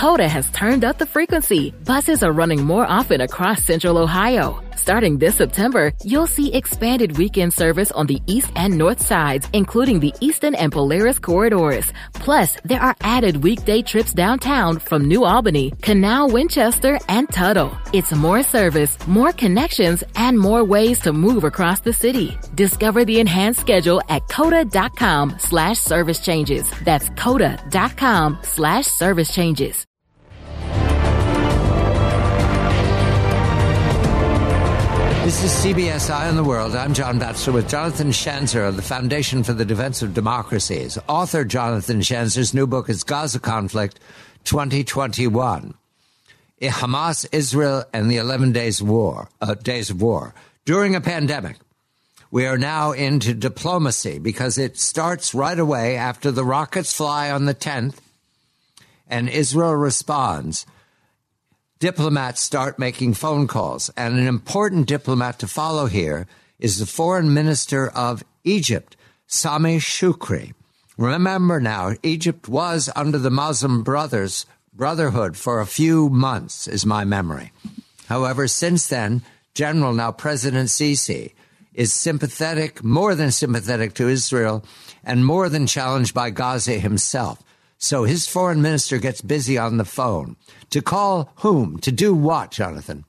Coda has turned up the frequency. Buses are running more often across Central Ohio. Starting this September, you'll see expanded weekend service on the east and north sides, including the Eastern and Polaris corridors. Plus, there are added weekday trips downtown from New Albany, Canal, Winchester, and Tuttle. It's more service, more connections, and more ways to move across the city. Discover the enhanced schedule at coda.com/service changes. That's coda.com/service changes. This is CBS Eye on the World. I'm John Batchelor with Jonathan Schanzer of the Foundation for the Defense of Democracies. Author Jonathan Schanzer's new book is Gaza Conflict 2021. Hamas, Israel, and the 11 days of war. During a pandemic, we are now into diplomacy because it starts right away after the rockets fly on the 10th and Israel responds. Diplomats start making phone calls. And an important diplomat to follow here is the foreign minister of Egypt, Sami Shukri. Remember now, Egypt was under the Muslim Brotherhood for a few months, is my memory. However, since then, now President Sisi is sympathetic, more than sympathetic to Israel, and more than challenged by Gaza himself. So his foreign minister gets busy on the phone. To call whom? To do what, Jonathan?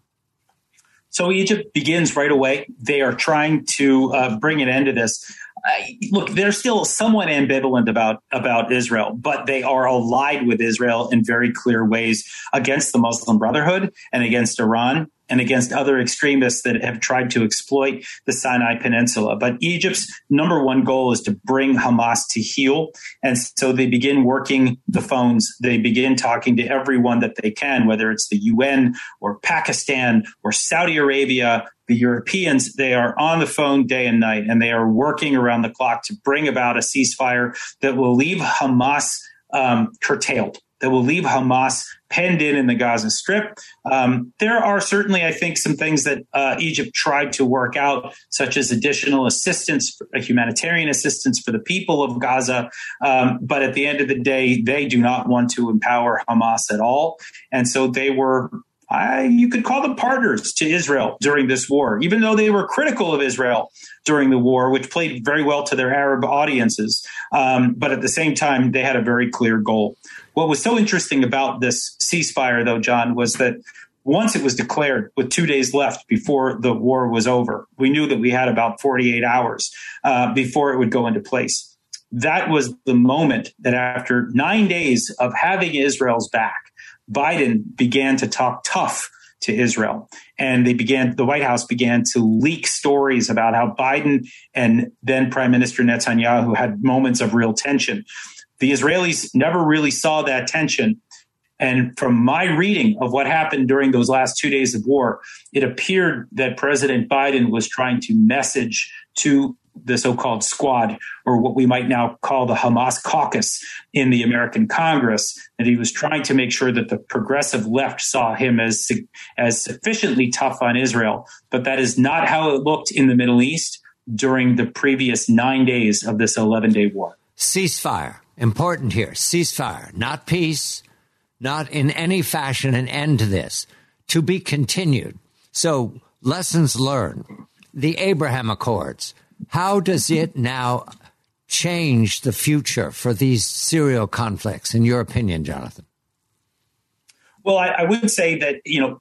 So Egypt begins right away. They are trying to bring an end to this. Look, they're still somewhat ambivalent about Israel, but they are allied with Israel in very clear ways against the Muslim Brotherhood and against Iran and against other extremists that have tried to exploit the Sinai Peninsula. But Egypt's number one goal is to bring Hamas to heel. And so they begin working the phones. They begin talking to everyone that they can, whether it's the UN or Pakistan or Saudi Arabia, the Europeans. They are on the phone day and night, and they are working around the clock to bring about a ceasefire that will leave Hamas curtailed, that will leave Hamas penned in the Gaza Strip. There are certainly, I think, some things that Egypt tried to work out, such as additional assistance, humanitarian assistance for the people of Gaza. But at the end of the day, they do not want to empower Hamas at all. And so they were, you could call them partners to Israel during this war, even though they were critical of Israel during the war, which played very well to their Arab audiences. But at the same time, they had a very clear goal. What was so interesting about this ceasefire, though, John, was that once it was declared with 2 days left before the war was over, we knew that we had about 48 hours before it would go into place. That was the moment that after 9 days of having Israel's back, Biden began to talk tough to Israel. And the White House began to leak stories about how Biden and then Prime Minister Netanyahu had moments of real tension. The Israelis never really saw that tension. And from my reading of what happened during those last 2 days of war, it appeared that President Biden was trying to message to the so-called squad, or what we might now call the Hamas caucus in the American Congress, that he was trying to make sure that the progressive left saw him as sufficiently tough on Israel. But that is not how it looked in the Middle East during the previous 9 days of this 11-day war. Ceasefire. Important here. Ceasefire, not peace, not in any fashion an end to this. To be continued. So lessons learned. The Abraham Accords. How does it now change the future for these serial conflicts, in your opinion, Jonathan? Well, I would say that,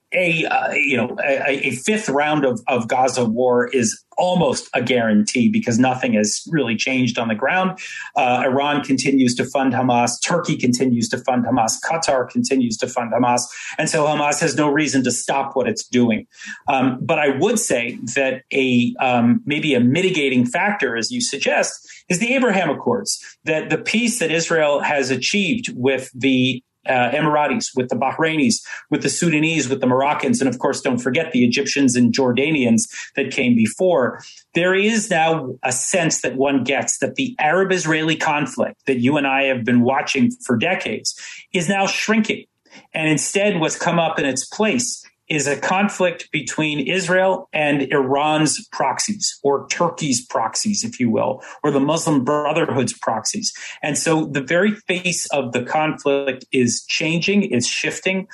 a fifth round of Gaza war is almost a guarantee because nothing has really changed on the ground. Iran continues to fund Hamas. Turkey continues to fund Hamas. Qatar continues to fund Hamas. And so Hamas has no reason to stop what it's doing. But I would say that maybe a mitigating factor, as you suggest, is the Abraham Accords, that the peace that Israel has achieved with the Emiratis, with the Bahrainis, with the Sudanese, with the Moroccans, and of course, don't forget the Egyptians and Jordanians that came before. There is now a sense that one gets that the Arab-Israeli conflict that you and I have been watching for decades is now shrinking. And instead, what's come up in its place is a conflict between Israel and Iran's proxies, or Turkey's proxies, if you will, or the Muslim Brotherhood's proxies. And so the very face of the conflict is changing, it's shifting.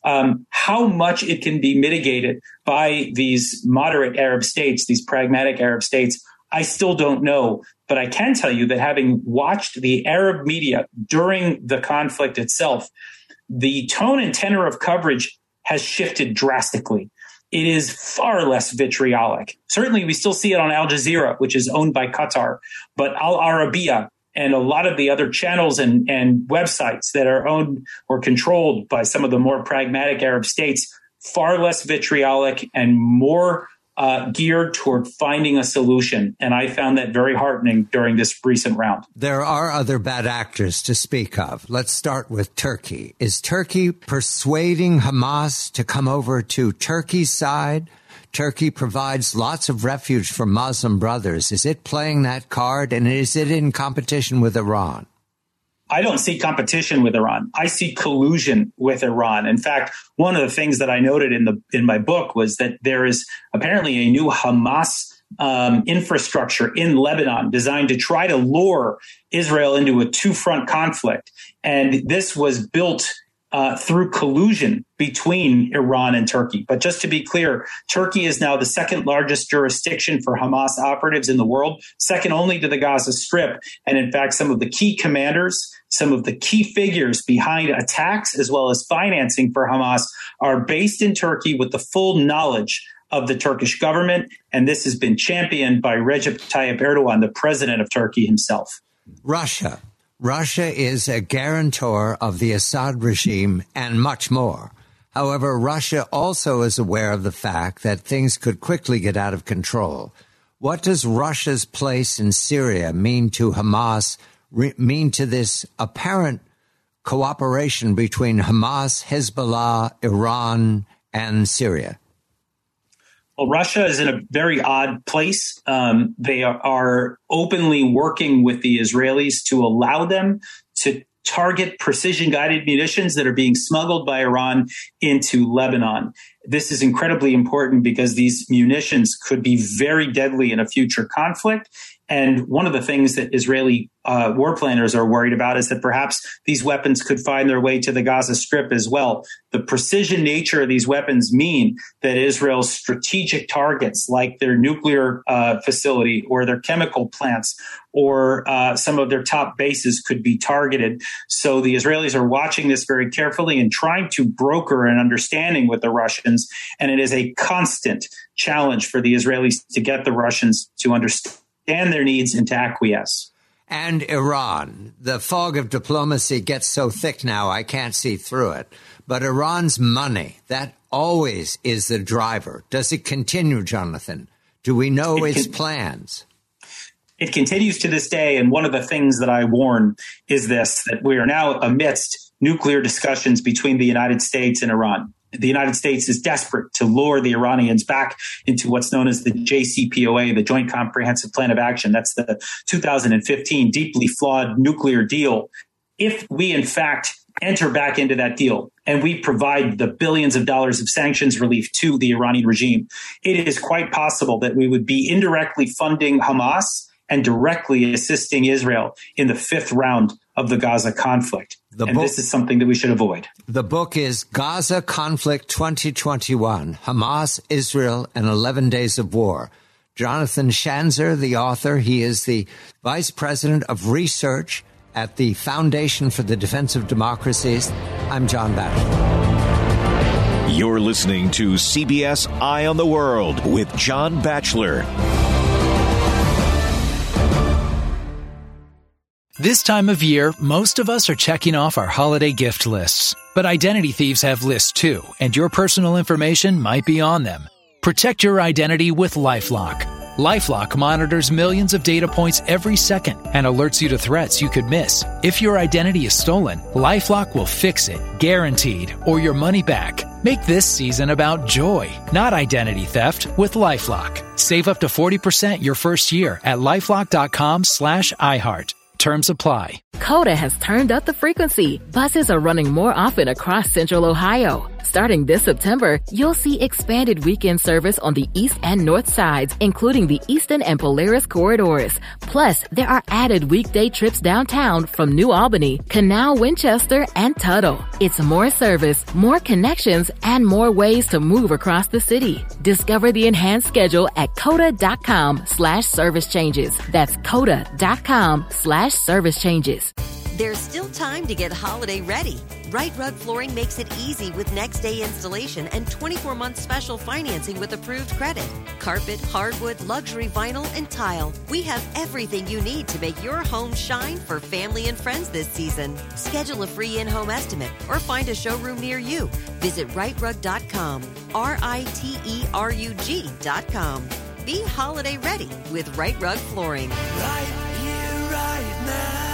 How much it can be mitigated by these moderate Arab states, these pragmatic Arab states, I still don't know. But I can tell you that having watched the Arab media during the conflict itself, the tone and tenor of coverage has shifted drastically. It is far less vitriolic. Certainly, we still see it on Al Jazeera, which is owned by Qatar, but Al Arabiya and a lot of the other channels and websites that are owned or controlled by some of the more pragmatic Arab states, far less vitriolic and more geared toward finding a solution. And I found that very heartening during this recent round. There are other bad actors to speak of. Let's start with Turkey. Is Turkey persuading Hamas to come over to Turkey's side? Turkey provides lots of refuge for Muslim brothers. Is it playing that card, and is it in competition with Iran? I don't see competition with Iran. I see collusion with Iran. In fact, one of the things that I noted in my book was that there is apparently a new Hamas infrastructure in Lebanon designed to try to lure Israel into a two-front conflict. And this was built through collusion between Iran and Turkey. But just to be clear, Turkey is now the second largest jurisdiction for Hamas operatives in the world, second only to the Gaza Strip. And in fact, some of the key commanders, some of the key figures behind attacks as well as financing for Hamas are based in Turkey with the full knowledge of the Turkish government. And this has been championed by Recep Tayyip Erdogan, the president of Turkey himself. Russia is a guarantor of the Assad regime and much more. However, Russia also is aware of the fact that things could quickly get out of control. What does Russia's place in Syria mean to Hamas, mean to this apparent cooperation between Hamas, Hezbollah, Iran, and Syria? Well, Russia is in a very odd place. They are openly working with the Israelis to allow them to target precision-guided munitions that are being smuggled by Iran into Lebanon. This is incredibly important because these munitions could be very deadly in a future conflict. And one of the things that Israeli war planners are worried about is that perhaps these weapons could find their way to the Gaza Strip as well. The precision nature of these weapons mean that Israel's strategic targets, like their nuclear facility or their chemical plants or some of their top bases, could be targeted. So the Israelis are watching this very carefully and trying to broker an understanding with the Russians. And it is a constant challenge for the Israelis to get the Russians to understand their needs and to acquiesce. And Iran. The fog of diplomacy gets so thick now I can't see through it. But Iran's money, that always is the driver. Does it continue, Jonathan? Do we know its plans? It continues to this day. And one of the things that I warn is this, that we are now amidst nuclear discussions between the United States and Iran. The United States is desperate to lure the Iranians back into what's known as the JCPOA, the Joint Comprehensive Plan of Action. That's the 2015 deeply flawed nuclear deal. If we, in fact, enter back into that deal and we provide the billions of dollars of sanctions relief to the Iranian regime, it is quite possible that we would be indirectly funding Hamas and directly assisting Israel in the fifth round of the Gaza conflict. This is something that we should avoid. The book is Gaza Conflict 2021, Hamas, Israel, and 11 Days of War. Jonathan Schanzer, the author, he is the Vice President of Research at the Foundation for the Defense of Democracies. I'm John Batchelor. You're listening to CBS Eye on the World with John Batchelor. This time of year, most of us are checking off our holiday gift lists. But identity thieves have lists too, and your personal information might be on them. Protect your identity with LifeLock. LifeLock monitors millions of data points every second and alerts you to threats you could miss. If your identity is stolen, LifeLock will fix it, guaranteed, or your money back. Make this season about joy, not identity theft, with LifeLock. Save up to 40% your first year at LifeLock.com/iHeart. Terms apply. Coda has turned up the frequency. Buses are running more often across Central Ohio. Starting this September, you'll see expanded weekend service on the east and north sides, including the Eastern and Polaris corridors. Plus, there are added weekday trips downtown from New Albany, Canal, Winchester, and Tuttle. It's more service, more connections, and more ways to move across the city. Discover the enhanced schedule at COTA.com/service changes. That's COTA.com/service changes. There's still time to get holiday ready. Right Rug Flooring makes it easy with next day installation and 24-month special financing with approved credit. Carpet, hardwood, luxury vinyl, and tile. We have everything you need to make your home shine for family and friends this season. Schedule a free in-home estimate or find a showroom near you. Visit rightrug.com, RITERUG.com. Be holiday ready with Right Rug Flooring. Right here, right now.